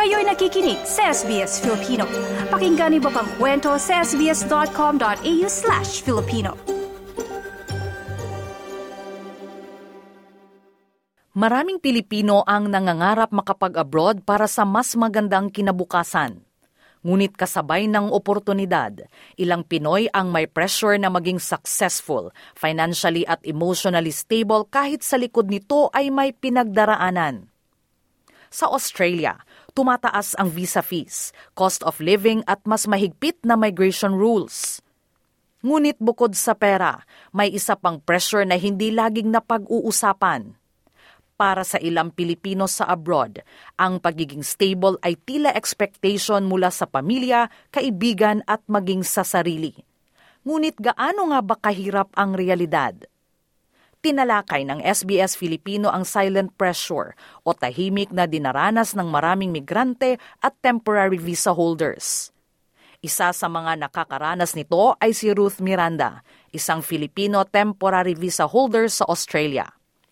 Kayo'y nakikinig sa SBS Filipino. Pakinggan niyo pa ang kwento sa sbs.com.au/Filipino. Maraming Pilipino ang nangangarap makapag-abroad para sa mas magandang kinabukasan. Ngunit kasabay ng oportunidad, ilang Pinoy ang may pressure na maging successful, financially at emotionally stable kahit sa likod nito ay may pinagdaraanan. Sa Australia, tumataas ang visa fees, cost of living at mas mahigpit na migration rules. Ngunit bukod sa pera, may isa pang pressure na hindi laging napag-uusapan. Para sa ilang Pilipino sa abroad, ang pagiging stable ay tila expectation mula sa pamilya, kaibigan at maging sa sarili. Ngunit gaano nga ba kahirap ang realidad? Tinalakay ng SBS Filipino ang silent pressure o tahimik na dinaranas ng maraming migrante at temporary visa holders. Isa sa mga nakakaranas nito ay si Ruth Miranda, isang Filipino temporary visa holder sa Australia.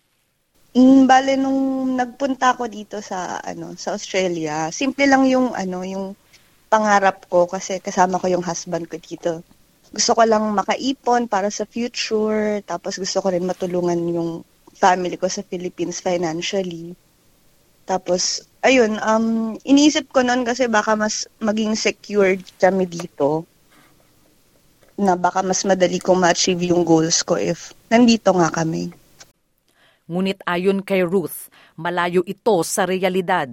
Bale, nung nagpunta ako dito sa Australia, simple lang yung pangarap ko kasi kasama ko yung husband ko dito. Gusto ko lang makaipon para sa future, tapos gusto ko rin matulungan yung family ko sa Philippines financially. Tapos, ayun, iniisip ko noon kasi baka mas maging secured kami dito, na baka mas madali kong ma-achieve yung goals ko if nandito nga kami. Ngunit ayon kay Ruth, malayo ito sa realidad.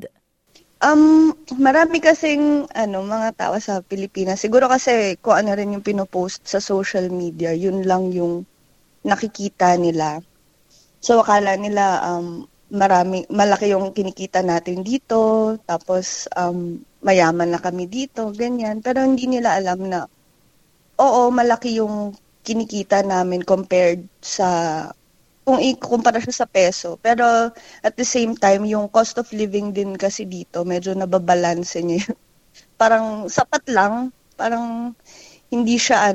Marami kasing mga tao sa Pilipinas. Siguro kasi kung ano rin yung pinopost sa social media, yun lang yung nakikita nila. So akala nila malaki yung kinikita natin dito, tapos mayaman na kami dito, ganyan. Pero hindi nila alam na oo, malaki yung kinikita namin compared sa kung ikukumpara siya sa peso. Pero at the same time, yung cost of living din kasi dito, medyo nababalanse niya. Parang sapat lang, parang hindi siya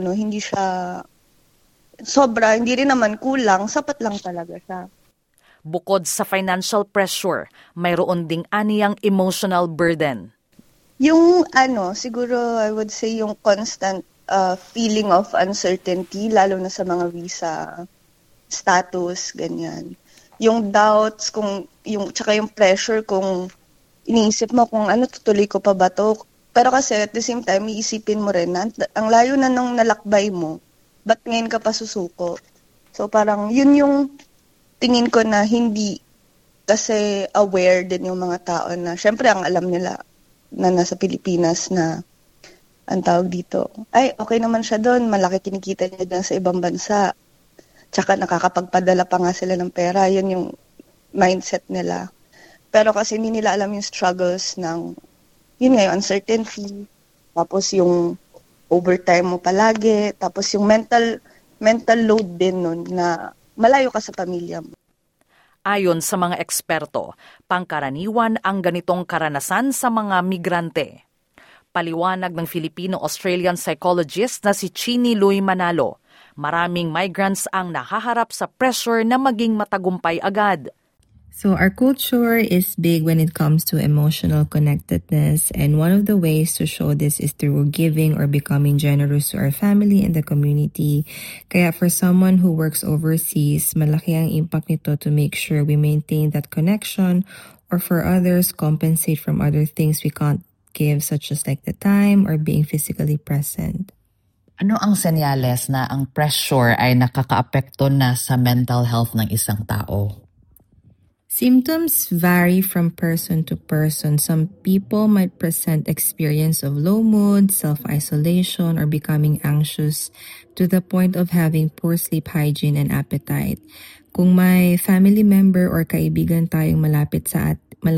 sobra, hindi rin naman kulang, sapat lang talaga siya. Bukod sa financial pressure, mayroon ding aniyang emotional burden. Yung siguro I would say yung constant feeling of uncertainty, lalo na sa mga visa status, ganyan. Yung doubts, tsaka yung pressure kung iniisip mo kung tutuloy ko pa ba to. Pero kasi at the same time, iisipin mo rin na ang layo na nung nalakbay mo, ba't ngayon ka pa susuko? So parang yun yung tingin ko na hindi kasi aware din yung mga tao na syempre ang alam nila na nasa Pilipinas na ang tawag dito, ay okay naman siya doon, malaki kinikita niya dyan sa ibang bansa. Tsaka nakakapagpadala pa nga sila ng pera. Yun yung mindset nila. Pero kasi hindi nila alam yung struggles ng, yun nga, yung uncertainty. Tapos yung overtime mo palagi. Tapos yung mental load din nun na malayo ka sa pamilya mo. Ayon sa mga eksperto, pangkaraniwan ang ganitong karanasan sa mga migrante. Paliwanag ng Filipino-Australian psychologist na si Chini Lui Manalo, maraming migrants ang nahaharap sa pressure na maging matagumpay agad. So our culture is big when it comes to emotional connectedness, and one of the ways to show this is through giving or becoming generous to our family and the community. Kaya for someone who works overseas, malaki ang impact nito to make sure we maintain that connection, or for others, compensate from other things we can't give, such as like the time or being physically present. Ano ang senyales na ang pressure ay nakakaapekto na sa mental health ng isang tao? Symptoms vary from person to person. Some people might present experience of low mood, self-isolation, or becoming anxious to the point of having poor sleep hygiene and appetite. Kung may family member or kaibigan tayong malapit sa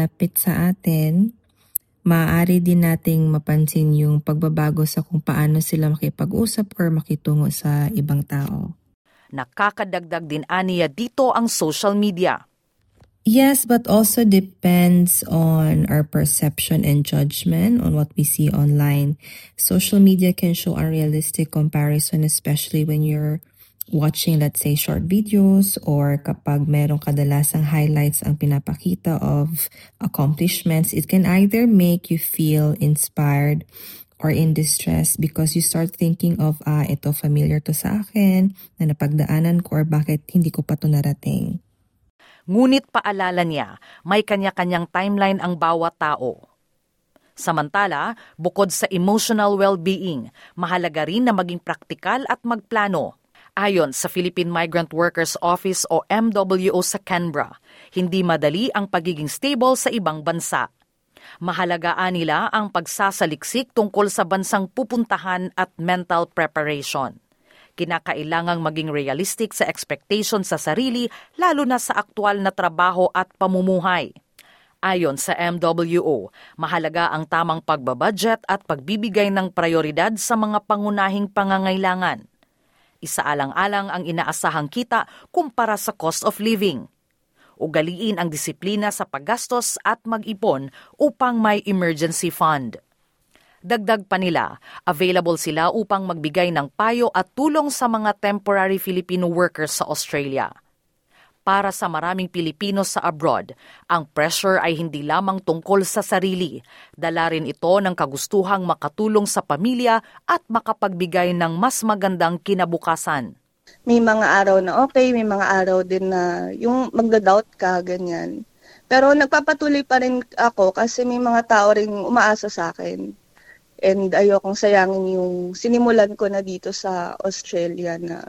atin, maaari din nating mapansin yung pagbabago sa kung paano sila makipag-usap or makitungo sa ibang tao. Nakakadagdag din aniya dito ang social media. Yes, but also depends on our perception and judgment on what we see online. Social media can show unrealistic comparison, especially when you're watching, let's say, short videos, or kapag merong kadalasang highlights ang pinapakita of accomplishments, it can either make you feel inspired or in distress because you start thinking of, ito familiar to sa akin, na napagdaanan ko, or bakit hindi ko pa to narating. Ngunit paalala niya, may kanya-kanyang timeline ang bawat tao. Samantala, bukod sa emotional well-being, mahalaga rin na maging praktikal at magplano. Ayon sa Philippine Migrant Workers Office o MWO sa Canberra, hindi madali ang pagiging stable sa ibang bansa. Mahalagaan nila ang pagsasaliksik tungkol sa bansang pupuntahan at mental preparation. Kinakailangang maging realistic sa expectation sa sarili, lalo na sa aktual na trabaho at pamumuhay. Ayon sa MWO, mahalaga ang tamang pagbabudget at pagbibigay ng prioridad sa mga pangunahing pangangailangan. Isaalang-alang ang inaasahang kita kumpara sa cost of living. Ugaliin ang disiplina sa paggastos at mag-ipon upang may emergency fund. Dagdag pa nila, available sila upang magbigay ng payo at tulong sa mga temporary Filipino workers sa Australia. Para sa maraming Pilipino sa abroad, ang pressure ay hindi lamang tungkol sa sarili. Dala rin ito ng kagustuhang makatulong sa pamilya at makapagbigay ng mas magandang kinabukasan. May mga araw na okay, may mga araw din na yung magda-doubt ka, ganyan. Pero nagpapatuloy pa rin ako kasi may mga tao rin umaasa sa akin. And ayokong sayangin yung sinimulan ko na dito sa Australia na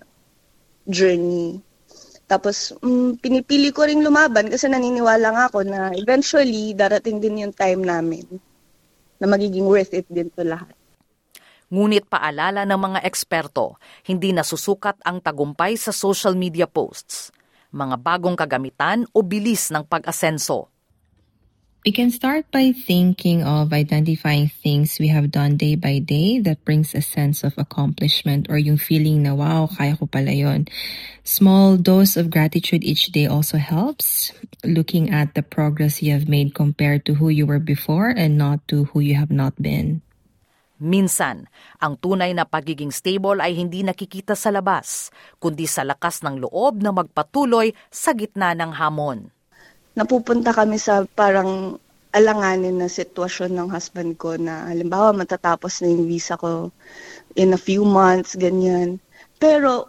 journey. Tapos pinipili ko rin lumaban kasi naniniwala nga ako na eventually darating din yung time namin na magiging worth it din to lahat. Ngunit paalala ng mga eksperto, hindi nasusukat ang tagumpay sa social media posts, mga bagong kagamitan o bilis ng pag-asenso. We can start by thinking of identifying things we have done day by day that brings a sense of accomplishment or yung feeling na, wow, kaya ko pala yun. Small dose of gratitude each day also helps. Looking at the progress you have made compared to who you were before and not to who you have not been. Minsan, ang tunay na pagiging stable ay hindi nakikita sa labas, kundi sa lakas ng loob na magpatuloy sa gitna ng hamon. Napupunta kami sa parang alanganin na sitwasyon ng husband ko na halimbawa matatapos na yung visa ko in a few months, ganyan. Pero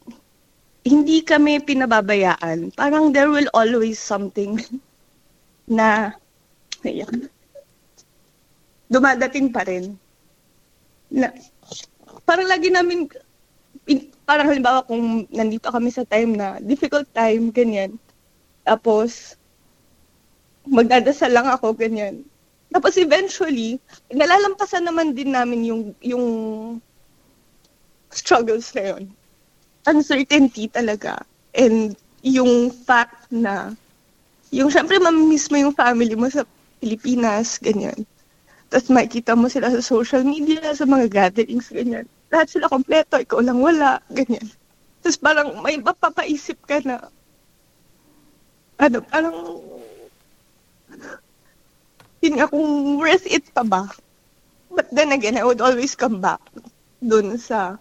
hindi kami pinababayaan. Parang there will always something na dumadating pa rin. Na, parang lagi namin, parang halimbawa kung nandito kami sa time na difficult time, ganyan. Tapos, magdadasal lang ako, ganyan. Tapos eventually, nalalampasan naman din namin yung struggles na yun. Uncertainty talaga. And yung fact na, yung syempre mamimiss mo yung family mo sa Pilipinas, ganyan. Tapos makikita mo sila sa social media, sa mga gatherings, ganyan. Lahat sila kompleto, ikaw lang wala, ganyan. Tapos parang may mapapaisip ka na, parang, yun nga kung worth it pa ba. But then again, I would always come back dun sa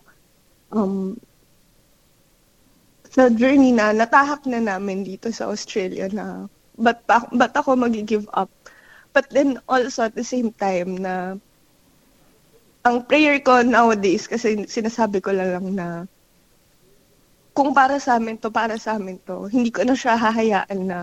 journey na natahak na namin dito sa Australia na ba't ako mag-give up. But then also at the same time na ang prayer ko nowadays, kasi sinasabi ko lang na kung para sa amin to, hindi ko na siya hahayaan na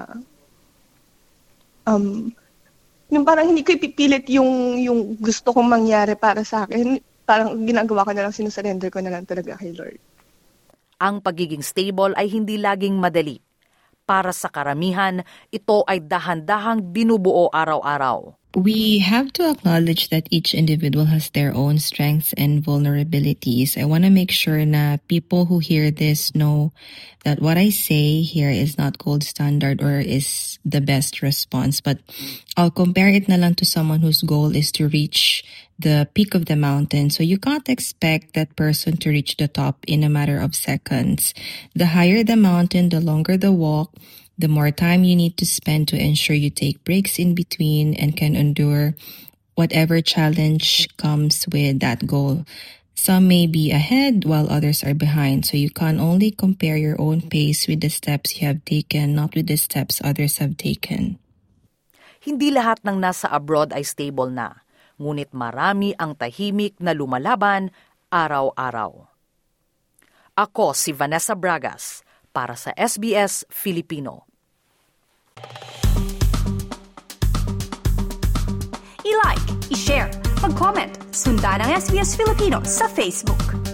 yung parang hindi ko ipipilit yung gusto kong mangyari para sa akin. Parang ginagawa ko na lang, sinusurrender ko na lang talaga kay Lord. Ang pagiging stable ay hindi laging madali. Para sa karamihan, ito ay dahan-dahang binubuo araw-araw. We have to acknowledge that each individual has their own strengths and vulnerabilities. I want to make sure na people who hear this know that what I say here is not gold standard or is the best response, but I'll compare it na lang to someone whose goal is to reach the peak of the mountain. So you can't expect that person to reach the top in a matter of seconds. The higher the mountain, the longer the walk, the more time you need to spend to ensure you take breaks in between and can endure whatever challenge comes with that goal. Some may be ahead while others are behind, so you can only compare your own pace with the steps you have taken, not with the steps others have taken. Hindi lahat ng nasa abroad ay stable na, ngunit marami ang tahimik na lumalaban araw-araw. Ako si Vanessa Bragas para sa SBS Filipino. I-like, i-share, mag-comment, sundan ang SBS Filipino sa Facebook.